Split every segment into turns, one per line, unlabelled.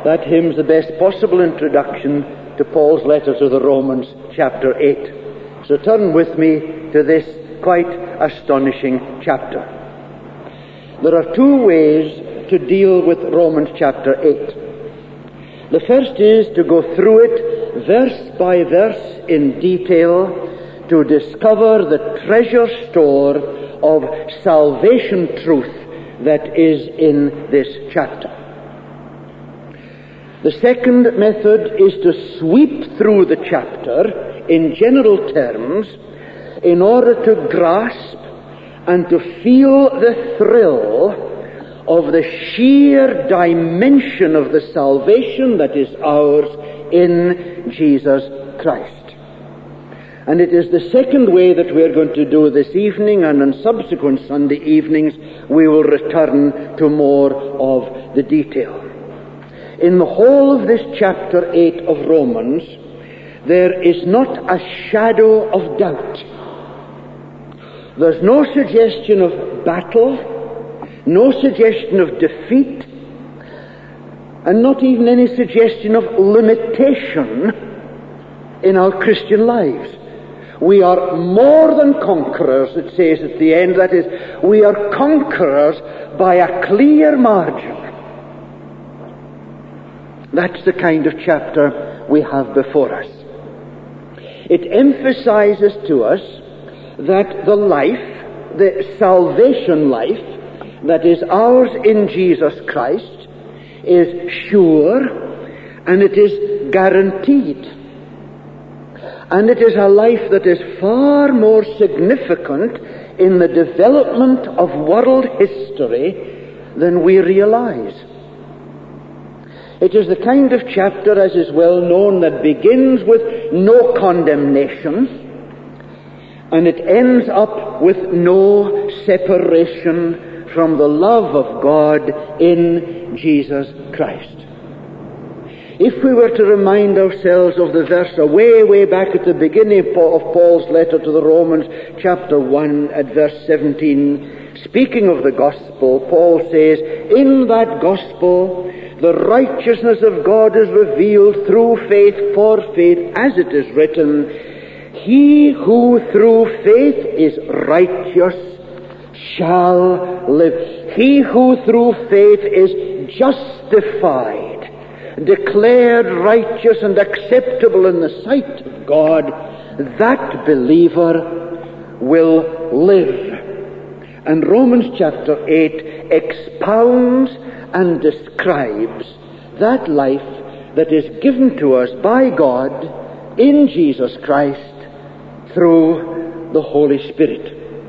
That hymn's the best possible introduction to Paul's letter to the Romans, chapter 8. So turn with me to this quite astonishing chapter. There are two ways to deal with Romans chapter 8. The first is to go through it verse by verse in detail to discover the treasure store of salvation truth that is in this chapter. The second method is to sweep through the chapter in general terms in order to grasp and to feel the thrill of the sheer dimension of the salvation that is ours in Jesus Christ. And it is the second way that we are going to do this evening, and on subsequent Sunday evenings we will return to more of the detail. In the whole of this chapter 8 of Romans, there is not a shadow of doubt. There's no suggestion of battle, no suggestion of defeat, and not even any suggestion of limitation in our Christian lives. We are more than conquerors, it says at the end. That is, we are conquerors by a clear margin. That's the kind of chapter we have before us. It emphasizes to us that the life, the salvation life that is ours in Jesus Christ is sure and it is guaranteed. And it is a life that is far more significant in the development of world history than we realize. It is the kind of chapter, as is well known, that begins with no condemnation and it ends up with no separation from the love of God in Jesus Christ. If we were to remind ourselves of the verse way back at the beginning of Paul's letter to the Romans, chapter 1 at verse 17, speaking of the gospel, Paul says, "In that gospel the righteousness of God is revealed through faith for faith, as it is written, he who through faith is righteous shall live." He who through faith is justified, declared righteous and acceptable in the sight of God, that believer will live. And Romans chapter 8 expounds and describes that life that is given to us by God in Jesus Christ through the Holy Spirit.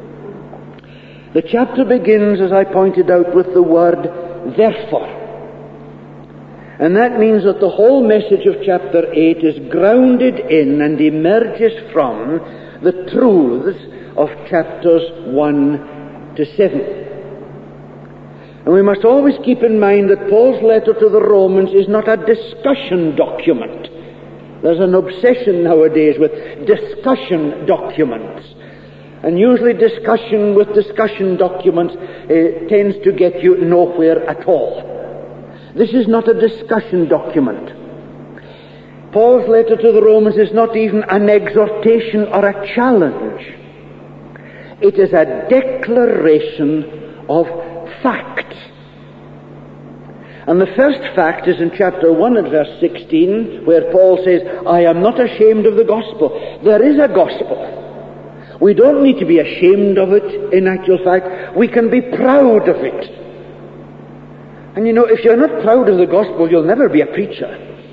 The chapter begins, as I pointed out, with the word therefore. And that means that the whole message of chapter 8 is grounded in and emerges from the truths of chapters 1 to 7. And we must always keep in mind that Paul's letter to the Romans is not a discussion document. There's an obsession nowadays with discussion documents. And usually discussion with discussion documents tends to get you nowhere at all. This is not a discussion document. Paul's letter to the Romans is not even an exhortation or a challenge. It is a declaration of facts. And the first fact is in chapter 1 at verse 16, where Paul says, "I am not ashamed of the gospel." There is a gospel. We don't need to be ashamed of it, in actual fact. We can be proud of it. And you know, if you're not proud of the gospel, you'll never be a preacher.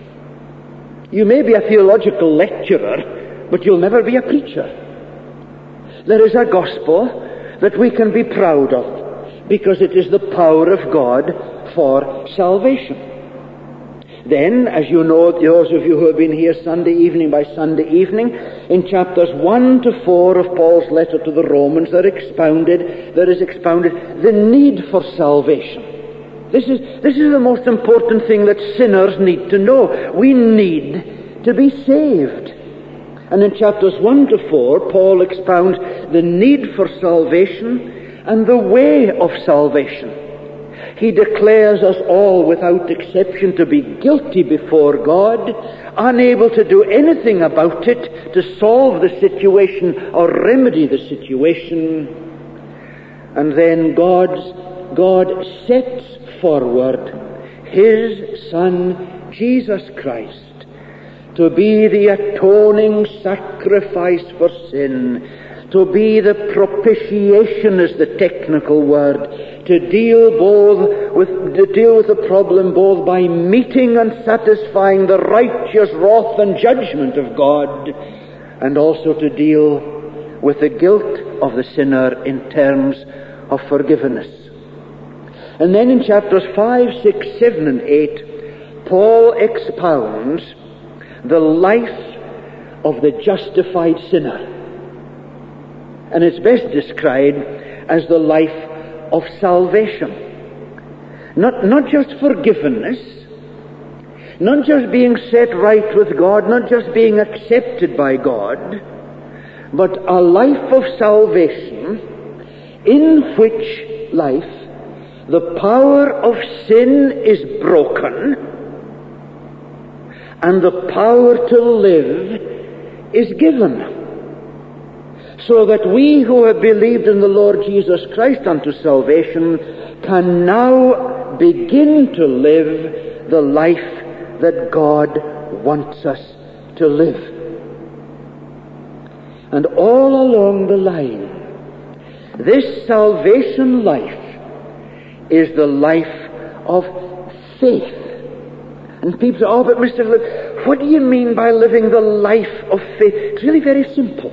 You may be a theological lecturer, but you'll never be a preacher. There is a gospel that we can be proud of, because it is the power of God for salvation. Then, as you know, those of you who have been here Sunday evening by Sunday evening, in chapters 1 to 4 of Paul's letter to the Romans, there is expounded the need for salvation. This is the most important thing that sinners need to know. We need to be saved. And in chapters 1 to 4, Paul expounds the need for salvation and the way of salvation. He declares us all without exception to be guilty before God, unable to do anything about it, to solve the situation or remedy the situation. And then God sets forward His Son, Jesus Christ, to be the atoning sacrifice for sin, to be the propitiation is the technical word, to deal with the problem both by meeting and satisfying the righteous wrath and judgment of God, and also to deal with the guilt of the sinner in terms of forgiveness. And then in chapters 5, 6, 7, and 8, Paul expounds the life of the justified sinner. And it's best described as the life of salvation. Not just forgiveness, not just being set right with God, not just being accepted by God, but a life of salvation in which life the power of sin is broken and the power to live is given. So that we who have believed in the Lord Jesus Christ unto salvation can now begin to live the life that God wants us to live. And all along the line, this salvation life is the life of faith. And people say, oh, but Mr. Philip, what do you mean by living the life of faith? It's really very simple.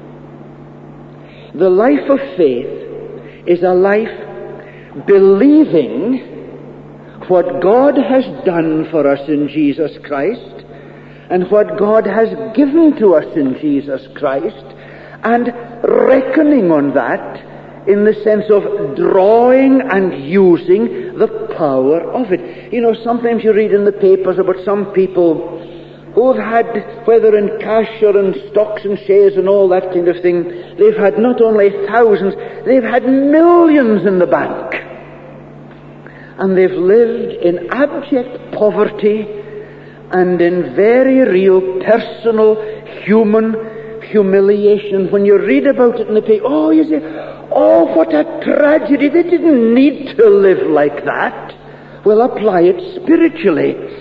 The life of faith is a life believing what God has done for us in Jesus Christ and what God has given to us in Jesus Christ, and reckoning on that in the sense of drawing and using the power of it. You know, sometimes you read in the papers about some people who have had, whether in cash or in stocks and shares and all that kind of thing, they've had not only thousands, they've had millions in the bank. And they've lived in abject poverty and in very real personal human humiliation. When you read about it in the paper, oh, you say, oh, what a tragedy. They didn't need to live like that. Well, apply it spiritually.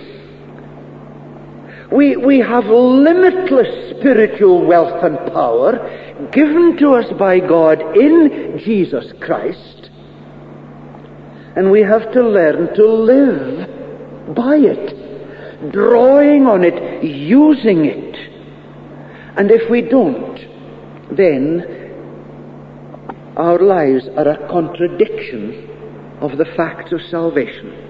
We have limitless spiritual wealth and power given to us by God in Jesus Christ, and we have to learn to live by it, drawing on it, using it. And if we don't, then our lives are a contradiction of the facts of salvation.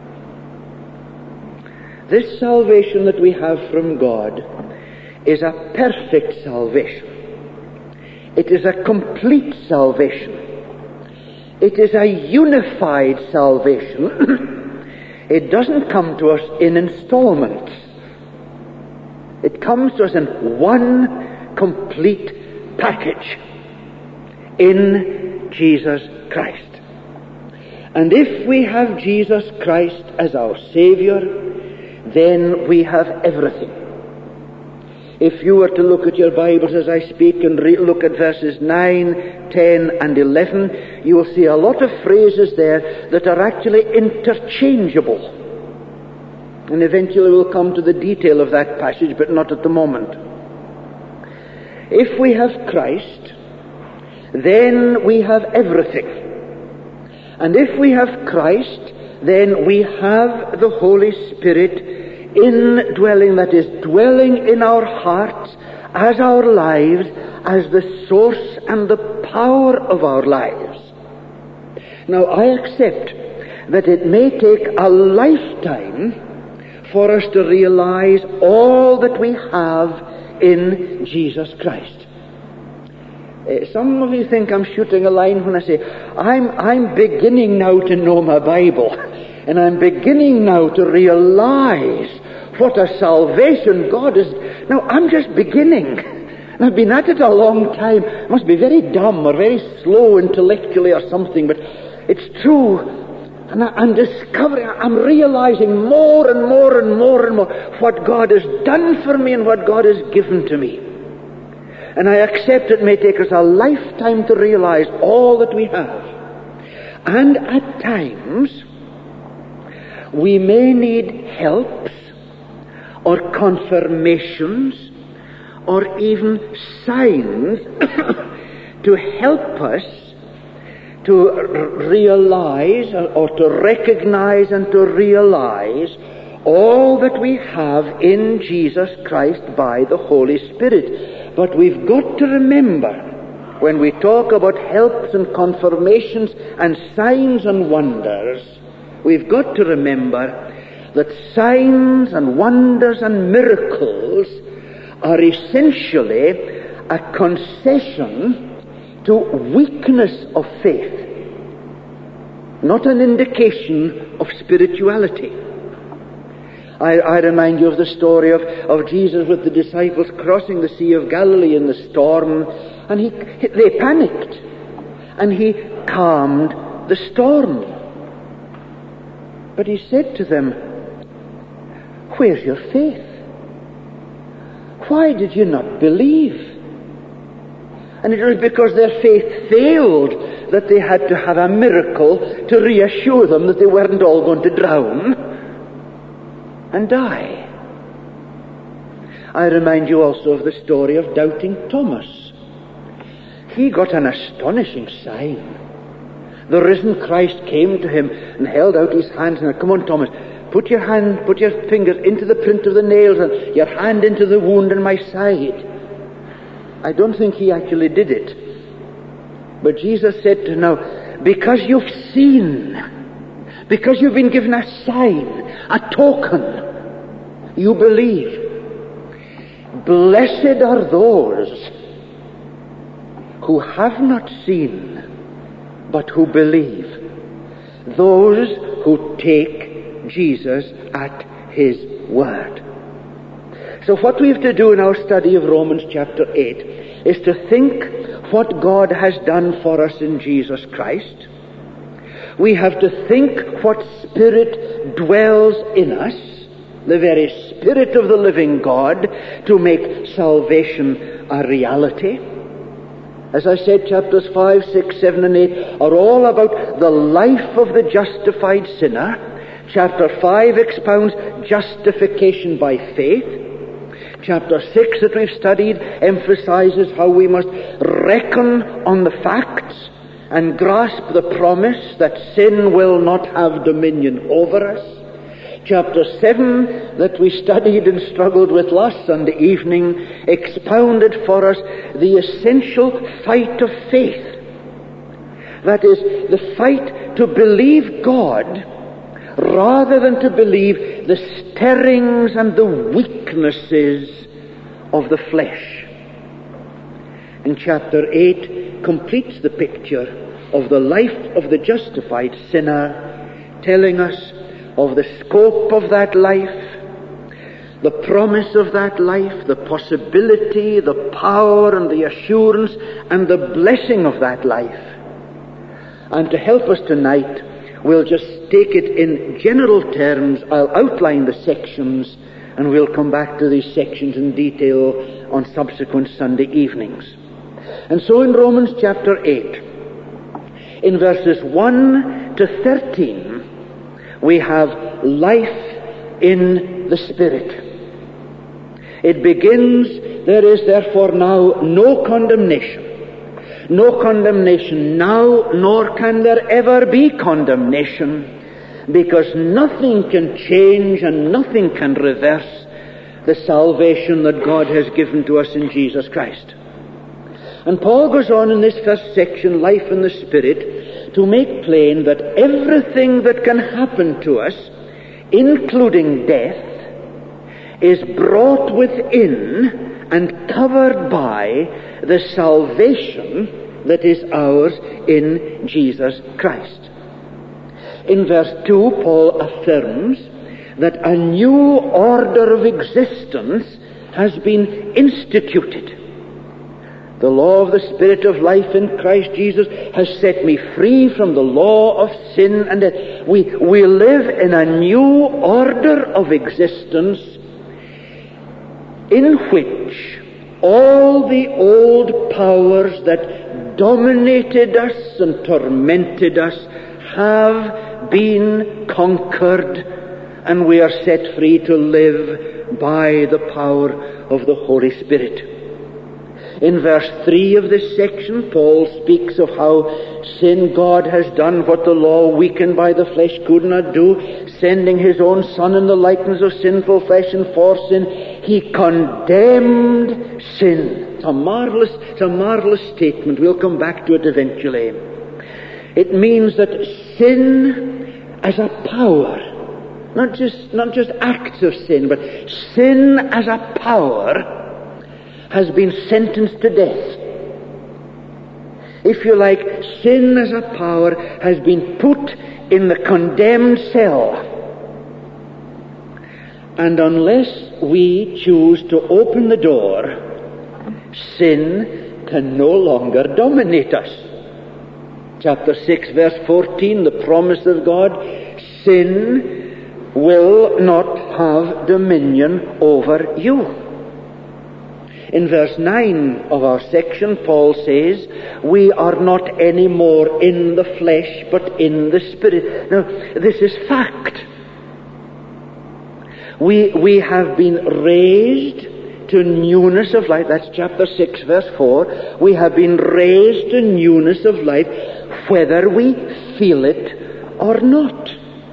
This salvation that we have from God is a perfect salvation. It is a complete salvation. It is a unified salvation. It doesn't come to us in installments. It comes to us in one complete package in Jesus Christ. And if we have Jesus Christ as our Savior, then we have everything. If you were to look at your Bibles as I speak and look at verses 9, 10, and 11, you will see a lot of phrases there that are actually interchangeable. And eventually we'll come to the detail of that passage, but not at the moment. If we have Christ, then we have everything. And if we have Christ, then we have the Holy Spirit indwelling, that is, dwelling in our hearts as our lives, as the source and the power of our lives. Now, I accept that it may take a lifetime for us to realize all that we have in Jesus Christ. Some of you think I'm shooting a line when I say, I'm beginning now to know my Bible, and I'm beginning now to realize what a salvation God is. Now, I'm just beginning. And I've been at it a long time. I must be very dumb or very slow intellectually or something, but it's true. And I'm discovering, I'm realizing more and more and more and more what God has done for me and what God has given to me. And I accept it may take us a lifetime to realize all that we have. And at times, we may need helps or confirmations or even signs to help us to realize or to recognize and to realize all that we have in Jesus Christ by the Holy Spirit. But we've got to remember, when we talk about helps and confirmations and signs and wonders, we've got to remember that signs and wonders and miracles are essentially a concession to weakness of faith, not an indication of spirituality. I remind you of the story of Jesus with the disciples crossing the Sea of Galilee in the storm, and they panicked, and he calmed the storm. But he said to them, "Where's your faith? Why did you not believe?" And it was because their faith failed that they had to have a miracle to reassure them that they weren't all going to drown and die. I remind you also of the story of doubting Thomas. He got an astonishing sign. The risen Christ came to him and held out his hands and said, "Come on, Thomas, put your fingers into the print of the nails and your hand into the wound in my side." I don't think he actually did it. But Jesus said to him, "Now, because you've seen, because you've been given a sign, a token, you believe. Blessed are those who have not seen, but who believe. Those who take Jesus at his word." So what we have to do in our study of Romans chapter 8 is to think what God has done for us in Jesus Christ. We have to think what Spirit dwells in us, the very Spirit of the living God, to make salvation a reality. As I said, chapters 5, 6, 7, and 8 are all about the life of the justified sinner. Chapter 5 expounds justification by faith. Chapter 6 that we've studied emphasizes how we must reckon on the facts and grasp the promise that sin will not have dominion over us. Chapter 7 that we studied and struggled with last Sunday evening expounded for us the essential fight of faith. That is, the fight to believe God rather than to believe the stirrings and the weaknesses of the flesh. And chapter 8 completes the picture of the life of the justified sinner, telling us of the scope of that life, the promise of that life, the possibility, the power and the assurance and the blessing of that life. And to help us tonight, we'll just take it in general terms. I'll outline the sections, and we'll come back to these sections in detail on subsequent Sunday evenings. And so in Romans chapter 8, in verses 1 to 13, we have life in the Spirit. It begins, "There is therefore now no condemnation. No condemnation now, nor can there ever be condemnation, because nothing can change and nothing can reverse the salvation that God has given to us in Jesus Christ." And Paul goes on in this first section, life in the Spirit, to make plain that everything that can happen to us, including death, is brought within and covered by the salvation that is ours in Jesus Christ. In verse 2, Paul affirms that a new order of existence has been instituted. The law of the Spirit of life in Christ Jesus has set me free from the law of sin and death. We live in a new order of existence in which all the old powers that dominated us and tormented us have been conquered, and we are set free to live by the power of the Holy Spirit. In verse 3 of this section, Paul speaks of how sin, God has done what the law weakened by the flesh could not do, sending his own Son in the likeness of sinful flesh, and for sin he condemned sin. It's a marvelous statement. We'll come back to it eventually. It means that sin as a power, not just acts of sin, but sin as a power has been sentenced to death. If you like, sin as a power has been put in the condemned cell. And unless we choose to open the door, sin can no longer dominate us. Chapter 6, verse 14, the promise of God, sin will not have dominion over you. In verse 9 of our section, Paul says, we are not anymore in the flesh, but in the Spirit. Now, this is fact. We have been raised to newness of life. That's chapter 6, verse 4. We have been raised to newness of life, whether we feel it or not.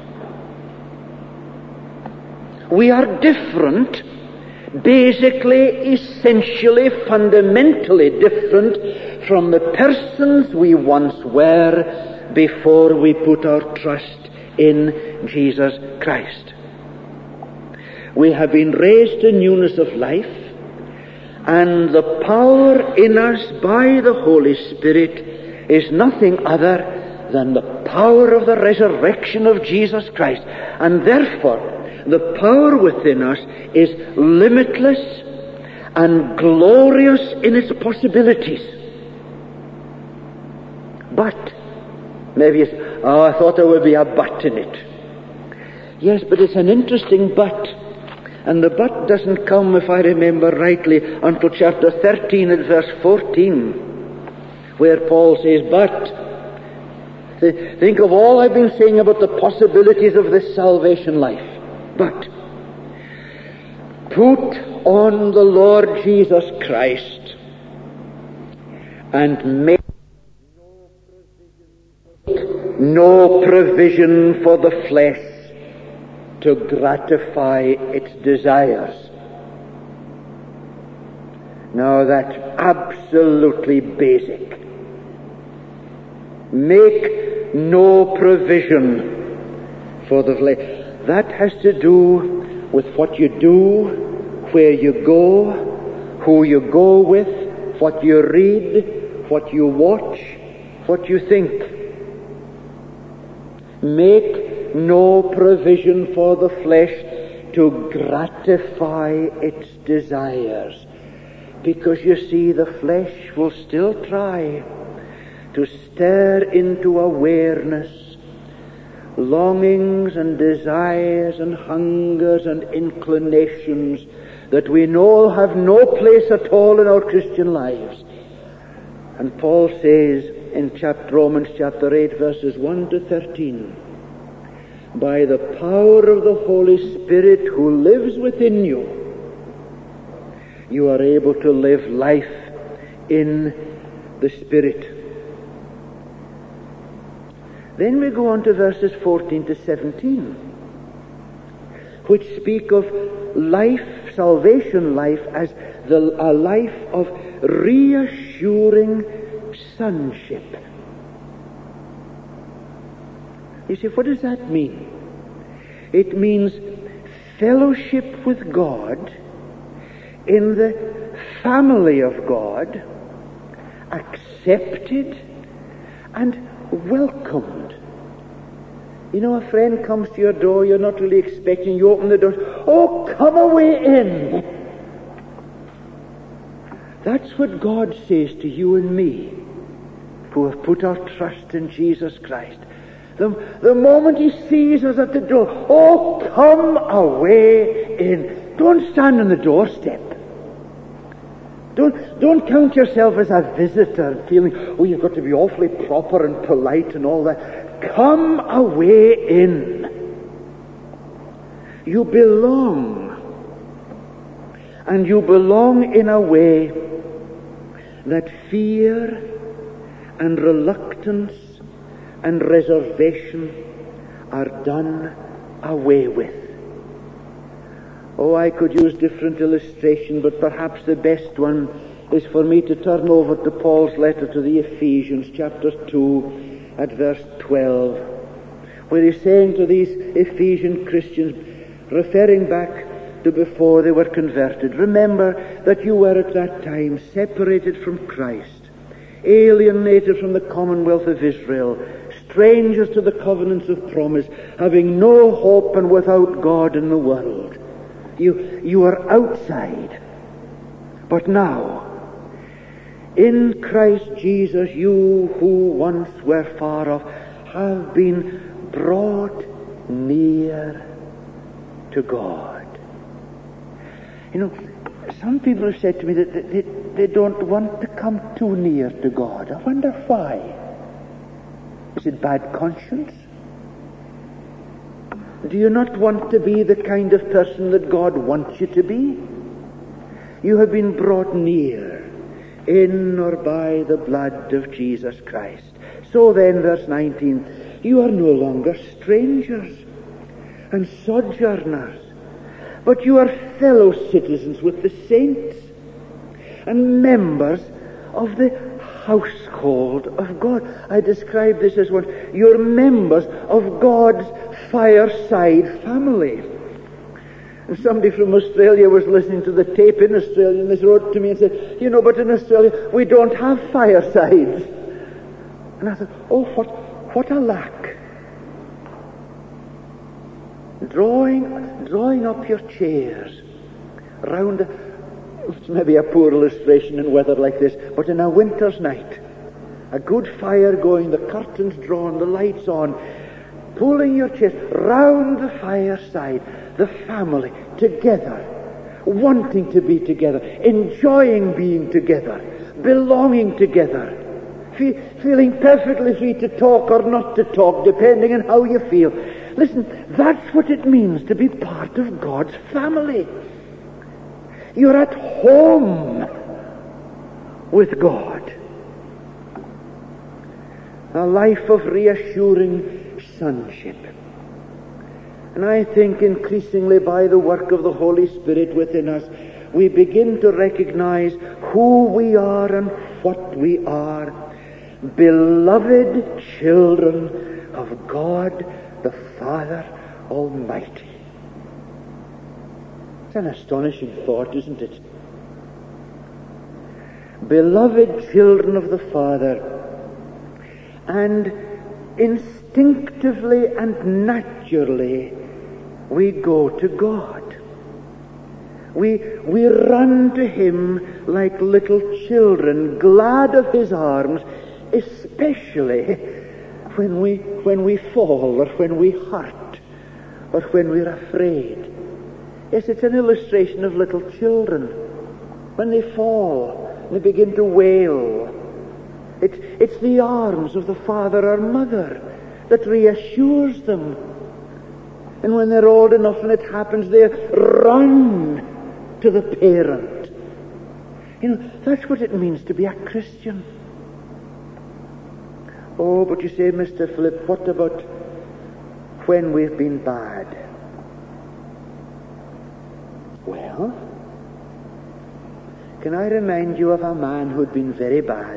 We are different. Basically, essentially, fundamentally different from the persons we once were before we put our trust in Jesus Christ. We have been raised to newness of life, and the power in us by the Holy Spirit is nothing other than the power of the resurrection of Jesus Christ. And therefore, the power within us is limitless and glorious in its possibilities. But, maybe it's, I thought there would be a but in it. Yes, but it's an interesting but. And the but doesn't come, if I remember rightly, until chapter 13 and verse 14, where Paul says, but. Think of all I've been saying about the possibilities of this salvation life. But put on the Lord Jesus Christ and make no provision for the flesh to gratify its desires. Now that's absolutely basic. Make no provision for the flesh. That has to do with what you do, where you go, who you go with, what you read, what you watch, what you think. Make no provision for the flesh to gratify its desires. Because you see, the flesh will still try to stir into awareness longings and desires and hungers and inclinations that we know have no place at all in our Christian lives. And Paul says in Romans chapter 8, verses 1 to 13, by the power of the Holy Spirit who lives within you, you are able to live life in the Spirit. Then we go on to verses 14 to 17, which speak of life, salvation life, as a life of reassuring sonship. You see, what does that mean? It means fellowship with God in the family of God, accepted and welcomed. You know, a friend comes to your door, you're not really expecting, you open the door, oh, come away in. That's what God says to you and me, who have put our trust in Jesus Christ. The moment He sees us at the door, oh, come away in. Don't stand on the doorstep. Don't count yourself as a visitor, feeling, oh, you've got to be awfully proper and polite and all that. Come away in. You belong. And you belong in a way that fear and reluctance and reservation are done away with. Oh, I could use different illustration, but perhaps the best one is for me to turn over to Paul's letter to the Ephesians, chapter 2, at verse 12, where he's saying to these Ephesian Christians, referring back to before they were converted, remember that you were at that time separated from Christ, alienated from the commonwealth of Israel, strangers to the covenants of promise, having no hope and without God in the world. You are outside. But now, in Christ Jesus, you who once were far off have been brought near to God. You know, some people have said to me that they don't want to come too near to God. I wonder why. Is it bad conscience? Do you not want to be the kind of person that God wants you to be? You have been brought near in or by the blood of Jesus Christ. So then, verse 19, you are no longer strangers and sojourners, but you are fellow citizens with the saints and members of the household of God. I describe this as one. You're members of God's fireside family. And somebody from Australia was listening to the tape in Australia, and they wrote to me and said, you know, but in Australia we don't have firesides. And I thought, oh, what a lack. Drawing up your chairs round, it's maybe a poor illustration in weather like this, but in a winter's night, a good fire going, the curtains drawn, the lights on, pulling your chairs round the fireside, the family together, wanting to be together, enjoying being together, belonging together, feeling perfectly free to talk or not to talk, depending on how you feel. Listen, that's what it means to be part of God's family. You're at home with God. A life of reassuring sonship. And I think increasingly by the work of the Holy Spirit within us, we begin to recognize who we are and what we are. Beloved children of God the Father Almighty. It's an astonishing thought, isn't it? Beloved children of the Father. And instinctively and naturally we go to God. We run to Him like little children, glad of His arms, especially when we fall or when we hurt or when we're afraid. Yes, it's an illustration of little children. When they fall, they begin to wail. It's the arms of the father or mother that reassures them. And when they're old enough and it happens, they run to the parent. You know, that's what it means to be a Christian. Oh, but you say, Mr. Philip, what about when we've been bad? Well, can I remind you of a man who'd been very bad,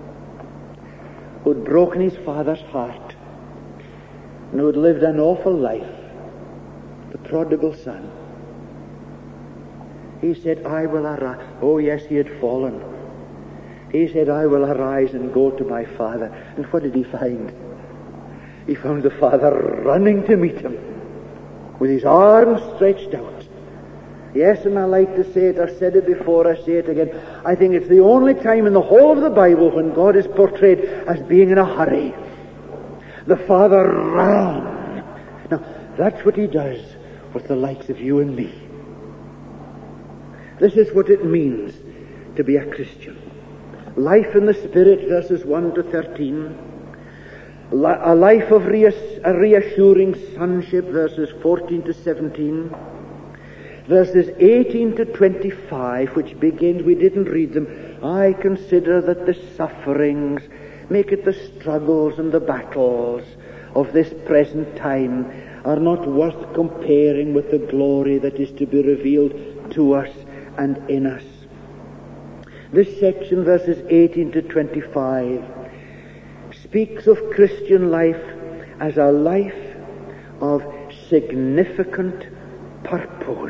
who'd broken his father's heart, and who'd lived an awful life, the prodigal son. He said, I will arise. Oh, yes, he had fallen. He said, I will arise and go to my father. And what did he find? He found the father running to meet him with his arms stretched out. Yes, and I like to say it, I've said it before, I say it again. I think it's the only time in the whole of the Bible when God is portrayed as being in a hurry. The Father ran. Now, that's what he does with the likes of you and me. This is what it means to be a Christian. Life in the Spirit, verses 1 to 13. A life of a reassuring sonship, verses 14 to 17. Verses 18 to 25, which begins, we didn't read them. I consider that the sufferings, make it the struggles and the battles of this present time, are not worth comparing with the glory that is to be revealed to us and in us. This section, verses 18 to 25, speaks of Christian life as a life of significant purpose.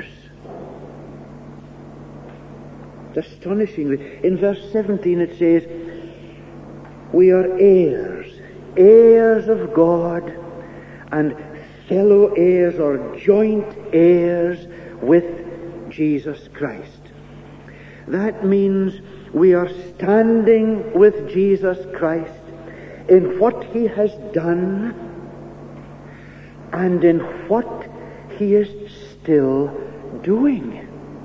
Astonishingly, in verse 17 it says, we are heirs of God, and fellow heirs or joint heirs with Jesus Christ. That means we are standing with Jesus Christ in what he has done and in what he is still doing.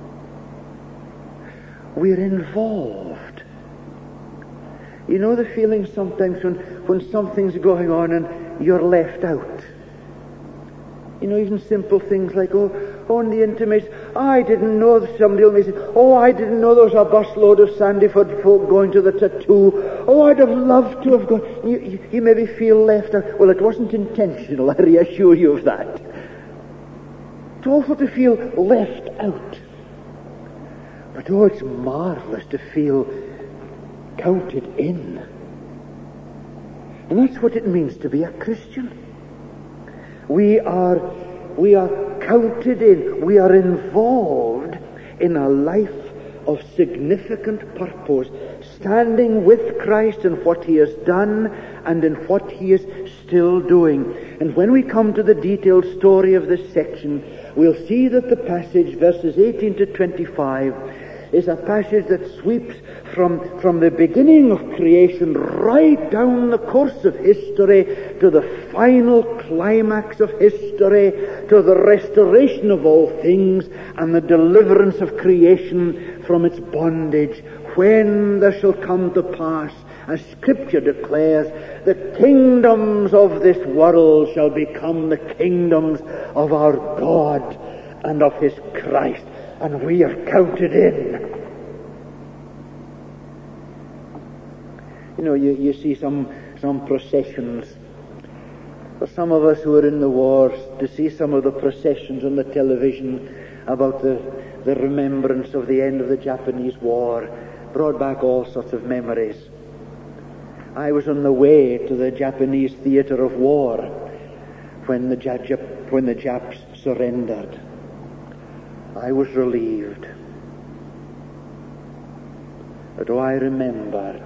We're involved. You know the feeling sometimes when something's going on and you're left out. You know, even simple things like, on the intimates, I didn't know that somebody will say, I didn't know there was a busload of Sandyford folk going to the tattoo. I'd have loved to have gone. You maybe feel left out. Well, it wasn't intentional, I reassure you of that. It's awful to feel left out. But it's marvelous to feel counted in. And that's what it means to be a Christian. We are counted in. We are involved in a life of significant purpose, standing with Christ in what he has done and in what he is still doing. And when we come to the detailed story of this section, we'll see that the passage, verses 18 to 25, is a passage that sweeps from the beginning of creation right down the course of history to the final climax of history, to the restoration of all things and the deliverance of creation from its bondage, when there shall come to pass, as Scripture declares, the kingdoms of this world shall become the kingdoms of our God and of his Christ. And we are counted in. You know, you see some processions. For some of us who are in the wars, to see some of the processions on the television about the remembrance of the end of the Japanese war brought back all sorts of memories. I was on the way to the Japanese theater of war when the Japs surrendered. I was relieved. But I remember.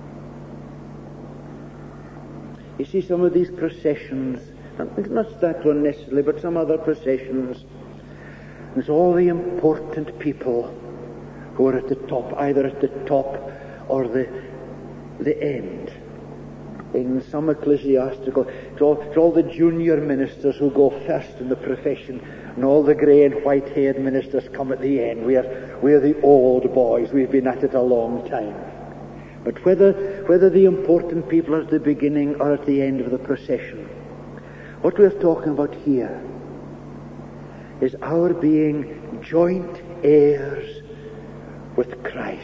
You see some of these processions, not that one necessarily, but some other processions. There's all the important people who are at the top, either at the top or the end. In some ecclesiastical, it's all the junior ministers who go first in the profession, and all the grey and white-haired ministers come at the end. We're the old boys. We've been at it a long time. But whether the important people are at the beginning or at the end of the procession, what we're talking about here is our being joint heirs with Christ.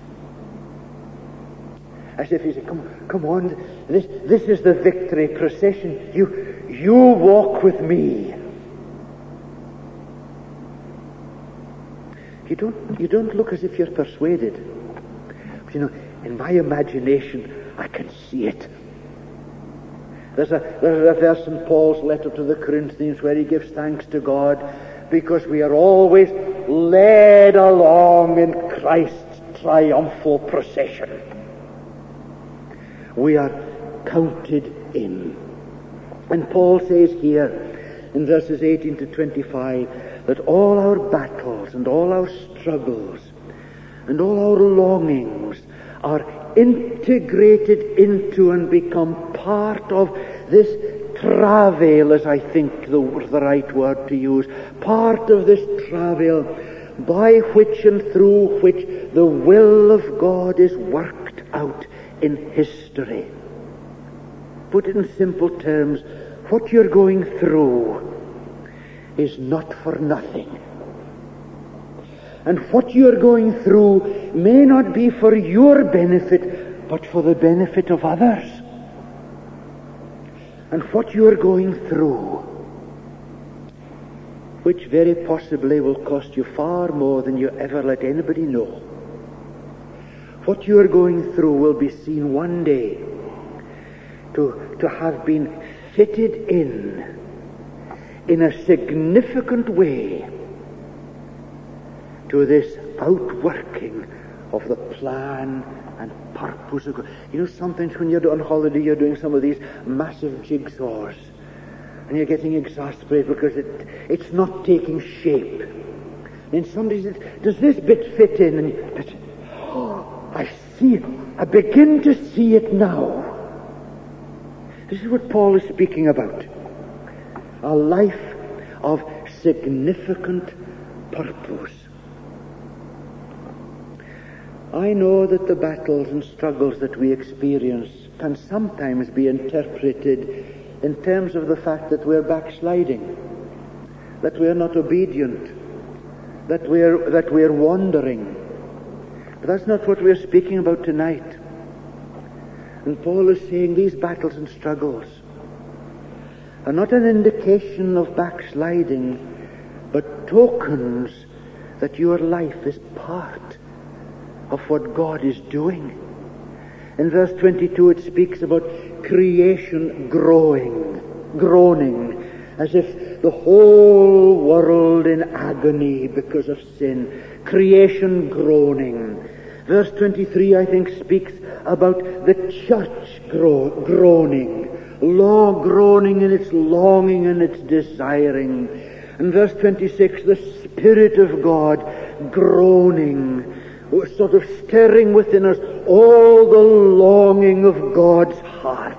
As if he said, come on, this is the victory procession. You walk with me. You don't look as if you're persuaded. But, you know, in my imagination, I can see it. There's a verse in Paul's letter to the Corinthians where he gives thanks to God because we are always led along in Christ's triumphal procession. We are counted in. And Paul says here in verses 18 to 25 that all our battles and all our struggles and all our longings are integrated into and become part of this travail, as I think the right word to use, part of this travail by which and through which the will of God is worked out in history. Put it in simple terms, what you're going through is not for nothing. And what you're going through may not be for your benefit, but for the benefit of others. And what you're going through, which very possibly will cost you far more than you ever let anybody know, what you're going through will be seen one day to have been fitted in a significant way to this outworking of the plan and purpose of God. You know, sometimes when you're on holiday, you're doing some of these massive jigsaws, and you're getting exasperated because it's not taking shape. And somebody says, does this bit fit in? And I see it. I begin to see it now. This is what Paul is speaking about. A life of significant purpose. I know that the battles and struggles that we experience can sometimes be interpreted in terms of the fact that we're backsliding, that we're not obedient, that we're wandering. But that's not what we're speaking about tonight. And Paul is saying these battles and struggles are not an indication of backsliding, but tokens that your life is part of what God is doing. In verse 22 it speaks about creation groaning, as if the whole world in agony because of sin. Creation groaning. Verse 23, I think, speaks about the church groaning. Groaning in its longing and its desiring. And verse 26, the Spirit of God groaning, sort of stirring within us all the longing of God's heart.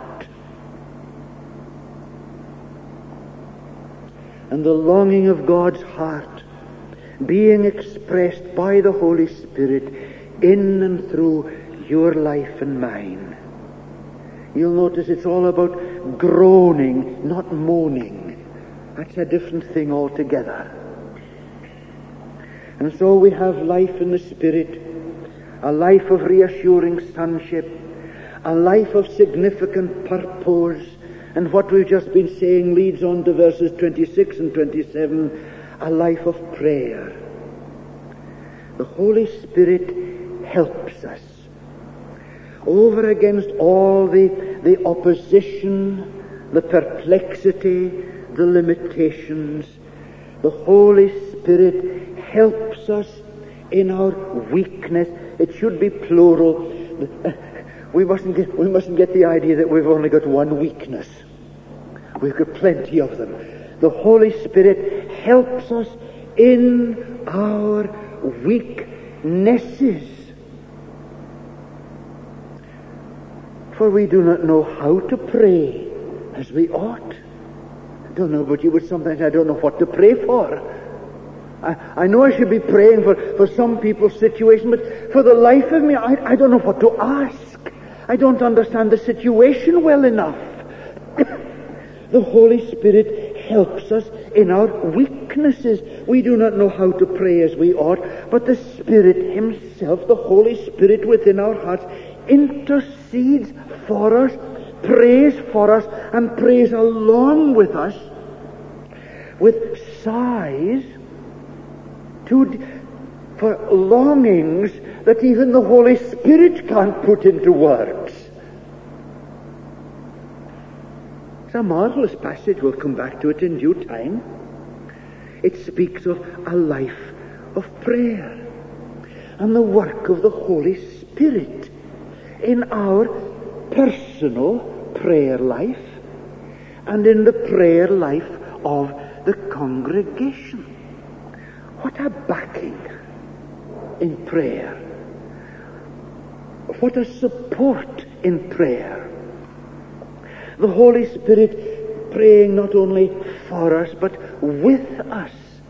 And the longing of God's heart being expressed by the Holy Spirit in and through your life and mine. You'll notice it's all about groaning, not moaning. That's a different thing altogether. And so we have life in the Spirit, a life of reassuring sonship, a life of significant purpose, and what we've just been saying leads on to verses 26 and 27, a life of prayer. The Holy Spirit helps us over against all the opposition, the perplexity, the limitations. The Holy Spirit helps us in our weakness. It should be plural. We mustn't get the idea that we've only got one weakness. We've got plenty of them. The Holy Spirit helps us in our weaknesses. For we do not know how to pray as we ought. I don't know about you, but sometimes I don't know what to pray for. I know I should be praying for some people's situation, but for the life of me, I don't know what to ask. I don't understand the situation well enough. The Holy Spirit helps us in our weaknesses. We do not know how to pray as we ought, but the Spirit Himself, the Holy Spirit within our hearts, intercedes for us, prays for us, and prays along with us with sighs for longings that even the Holy Spirit can't put into words. It's a marvelous passage. We'll come back to it in due time. It speaks of a life of prayer and the work of the Holy Spirit in our personal prayer life and in the prayer life of the congregation. What a backing in prayer. What a support in prayer. The Holy Spirit praying not only for us, but with us.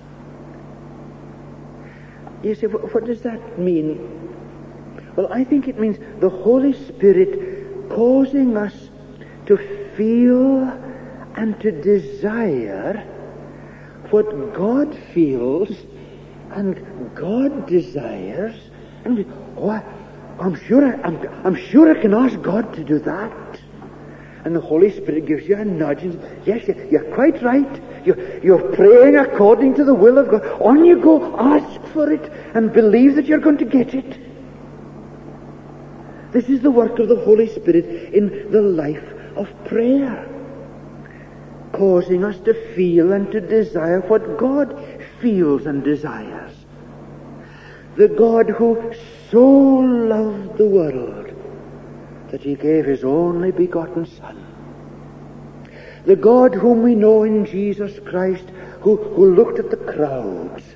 You say, what does that mean? Well, I think it means the Holy Spirit causing us to feel and to desire what God feels and God desires. And I'm sure I can ask God to do that. And the Holy Spirit gives you a nudge and says, yes, you're quite right. You're praying according to the will of God. On you go, ask for it, and believe that you're going to get it. This is the work of the Holy Spirit in the life of prayer, causing us to feel and to desire what God feels and desires. The God who so loved the world that he gave his only begotten Son. The God whom we know in Jesus Christ, who looked at the crowds.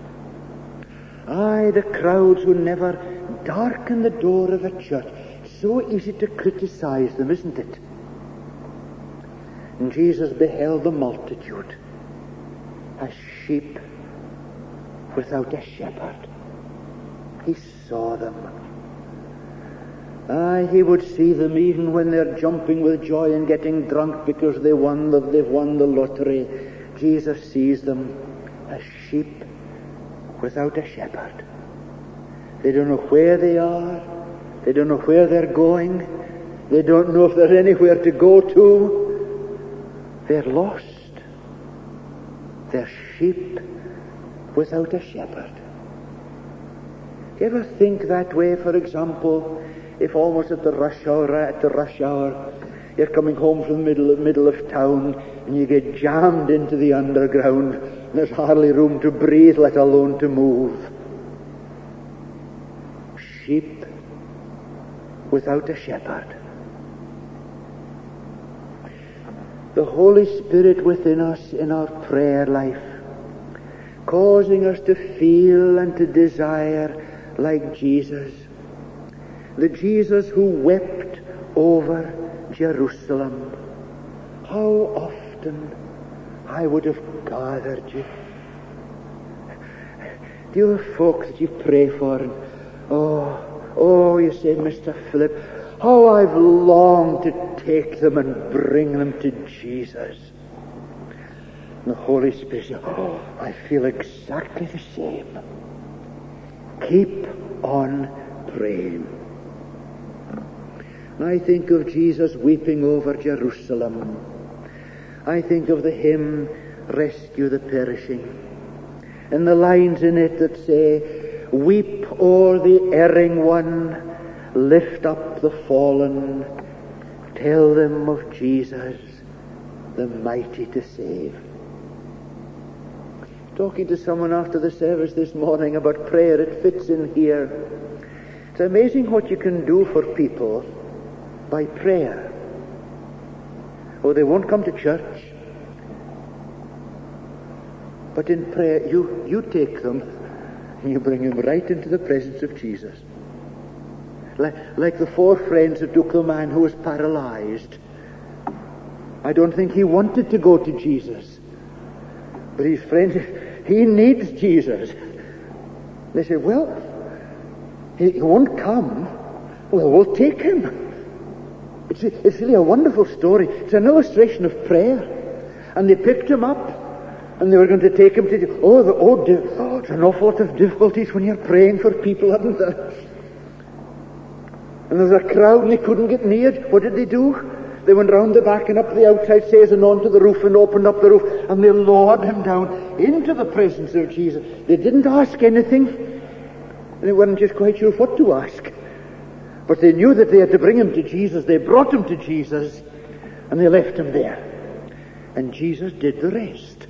Aye, the crowds who never darken the door of a church. So easy to criticize them, isn't it? And Jesus beheld the multitude as sheep without a shepherd. He saw them. Aye, he would see them even when they're jumping with joy and getting drunk because they've won the lottery. Jesus sees them as sheep without a shepherd. They don't know where they are. They don't know where they're going. They don't know if there's anywhere to go to. They're lost. They're sheep without a shepherd. Do you ever think that way, for example, if almost at the rush hour, you're coming home from the middle of town and you get jammed into the underground and there's hardly room to breathe, let alone to move. Sheep without a shepherd. The Holy Spirit within us in our prayer life, causing us to feel and to desire like Jesus. The Jesus who wept over Jerusalem. How often I would have gathered you. Do you have folks that you pray for? And, you say, Mr. Philip, how I've longed to take them and bring them to Jesus. And the Holy Spirit says, I feel exactly the same. Keep on praying. I think of Jesus weeping over Jerusalem. I think of the hymn, Rescue the Perishing, and the lines in it that say, weep o'er the erring one, lift up the fallen, tell them of Jesus, the mighty to save. Talking to someone after the service this morning about prayer, it fits in here. It's amazing what you can do for people by prayer. Oh, they won't come to church, but in prayer you take them and you bring them right into the presence of Jesus. Like the 4 friends that took the man who was paralyzed. I don't think he wanted to go to Jesus, but his friends, he needs Jesus. They said, well, he won't come. Well, we'll take him. It's really a wonderful story. It's an illustration of prayer. And they picked him up, and they were going to take him to... it's an awful lot of difficulties when you're praying for people, isn't there? And there's a crowd, and they couldn't get near. What did they do? They went round the back and up the outside stairs and onto the roof and opened up the roof, and they lowered him down into the presence of Jesus. They didn't ask anything, and they weren't just quite sure what to ask. But they knew that they had to bring him to Jesus. They brought him to Jesus, and they left him there. And Jesus did the rest.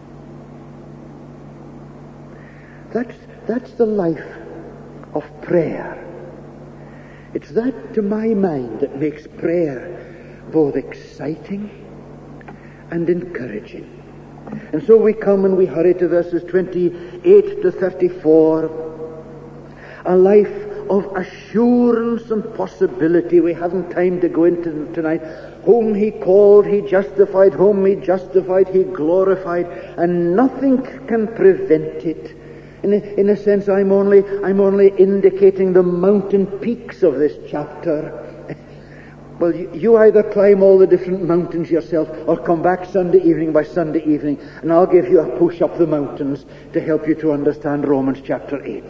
That's the life of prayer. It's that, to my mind, that makes prayer both exciting and encouraging. And so we come and we hurry to verses 28 28 to 34, a life of assurance and possibility. We haven't time to go into them tonight. Whom he called, he justified. Whom he justified, he glorified. And nothing can prevent it. In a sense, I'm only indicating the mountain peaks of this chapter. Well, you either climb all the different mountains yourself or come back Sunday evening by Sunday evening, and I'll give you a push up the mountains to help you to understand Romans chapter 8.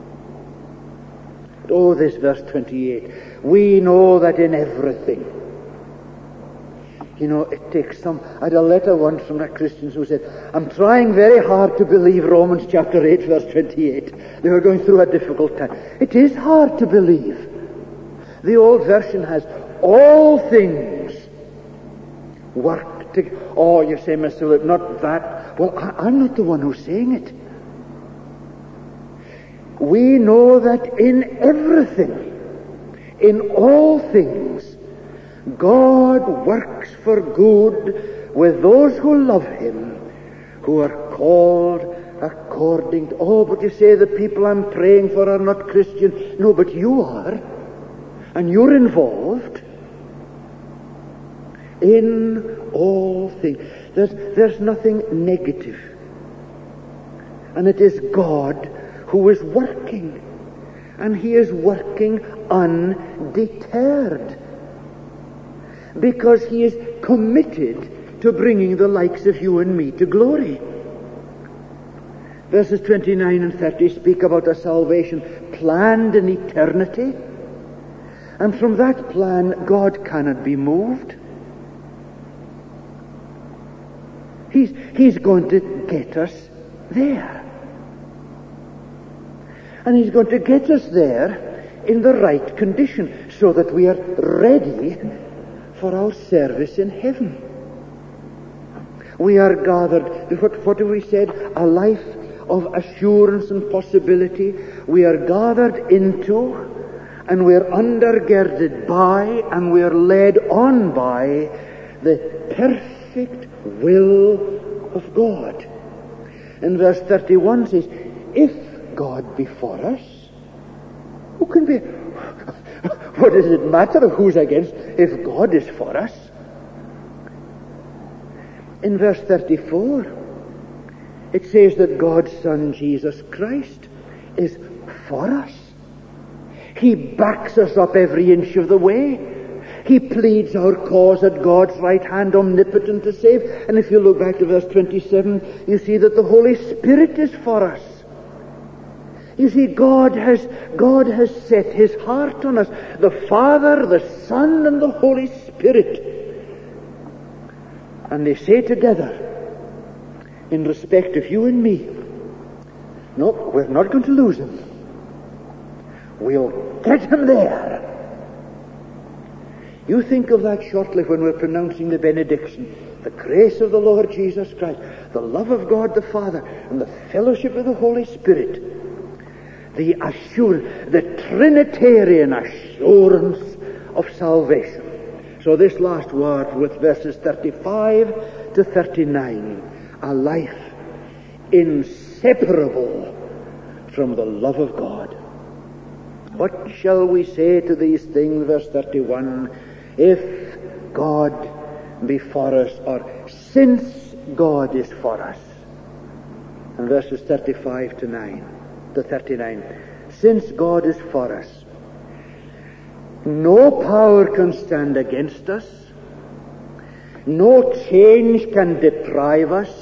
Oh, this verse 28. We know that in everything. You know, it takes some... I had a letter once from a Christian who said, I'm trying very hard to believe Romans chapter 8, verse 28. They were going through a difficult time. It is hard to believe. The old version has all things work together. Oh, you say, Mr. Philip, not that. Well, I'm not the one who's saying it. We know that in everything, in all things, God works for good with those who love Him, who are called according to... Oh, but you say the people I'm praying for are not Christian. No, but you are. And you're involved in all things. There's nothing negative. And it is God who is working. And He is working undeterred. Because He is committed to bringing the likes of you and me to glory. Verses 29 and 30 speak about a salvation planned in eternity. And from that plan, God cannot be moved. He's going to get us there. And He's going to get us there in the right condition so that we are ready for our service in heaven. We are gathered, what have we said? A life of assurance and possibility. We are gathered into, and we are undergirded by, and we are led on by the perfect will of God. And verse 31 says, if God be for us, who can be? What does it matter who's against if God is for us? In verse 34, it says that God's Son, Jesus Christ, is for us. He backs us up every inch of the way. He pleads our cause at God's right hand, omnipotent to save. And if you look back to verse 27, you see that the Holy Spirit is for us. You see, God has set His heart on us. The Father, the Son, and the Holy Spirit. And they say together, in respect of you and me, no, we're not going to lose Him. We'll get Him there. You think of that shortly when we're pronouncing the benediction. The grace of the Lord Jesus Christ, the love of God the Father, and the fellowship of the Holy Spirit. The Trinitarian assurance of salvation. So this last word with verses 35 to 39. A life inseparable from the love of God. What shall we say to these things? Verse 31. If God be for us, or since God is for us. And verses 35 to 39. Since God is for us, no power can stand against us. No change can deprive us.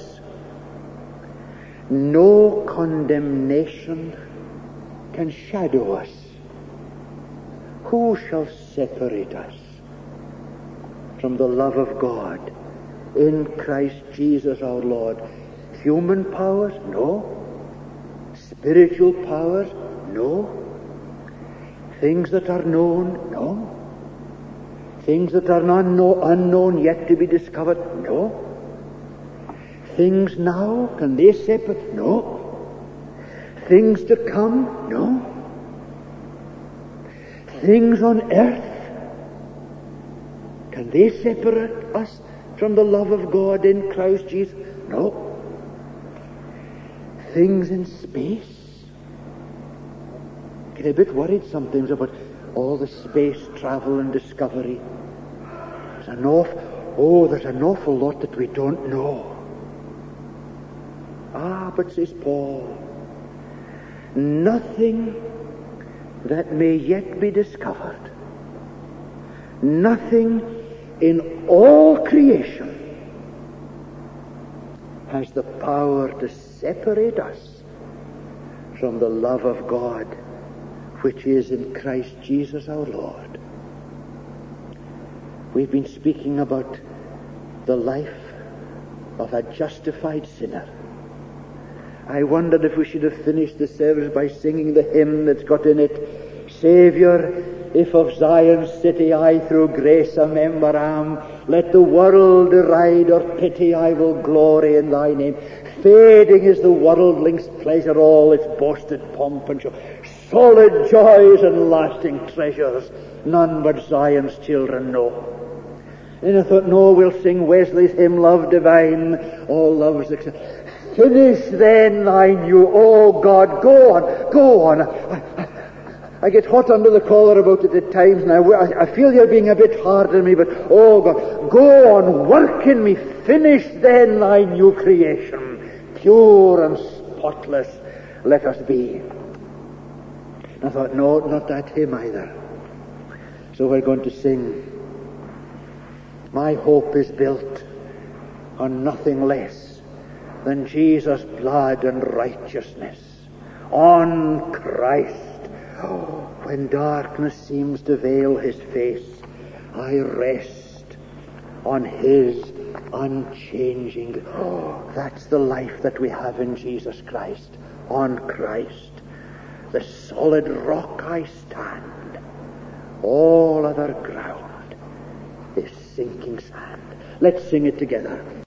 No condemnation can shadow us. Who shall separate us from the love of God in Christ Jesus our Lord? Human powers? No. Spiritual powers? No. Things that are known? No. Things that are unknown yet to be discovered? No. Things now, can they separate? No. Things to come? No. Things on earth, can they separate us from the love of God in Christ Jesus? No. things in space. Get a bit worried sometimes about all the space travel and discovery. There's an awful lot that we don't know. But says Paul, nothing that may yet be discovered, nothing in all creation has the power to separate us from the love of God which is in Christ Jesus our Lord. We've been speaking about the life of a justified sinner. I wondered if we should have finished the service by singing the hymn that's got in it, Saviour, if of Zion's city I through grace a member am, let the world deride or pity, I will glory in thy name. Fading is the worldling's pleasure, all its boasted pomp and show. Solid joys and lasting treasures, none but Zion's children know. And I thought, no, we'll sing Wesley's hymn, Love Divine, all love's accepted. Finish then thy new, oh God, go on. I get hot under the collar about it at times, and I feel you're being a bit hard on me, but oh God, go on, work in me, finish then thy new creation, pure and spotless let us be. And I thought, no, not that hymn either. So we're going to sing, my hope is built on nothing less than Jesus' blood and righteousness, on Christ. Oh, when darkness seems to veil his face, I rest on his unchanging. Oh, that's the life that we have in Jesus Christ, on Christ. The solid rock I stand, all other ground is sinking sand. Let's sing it together.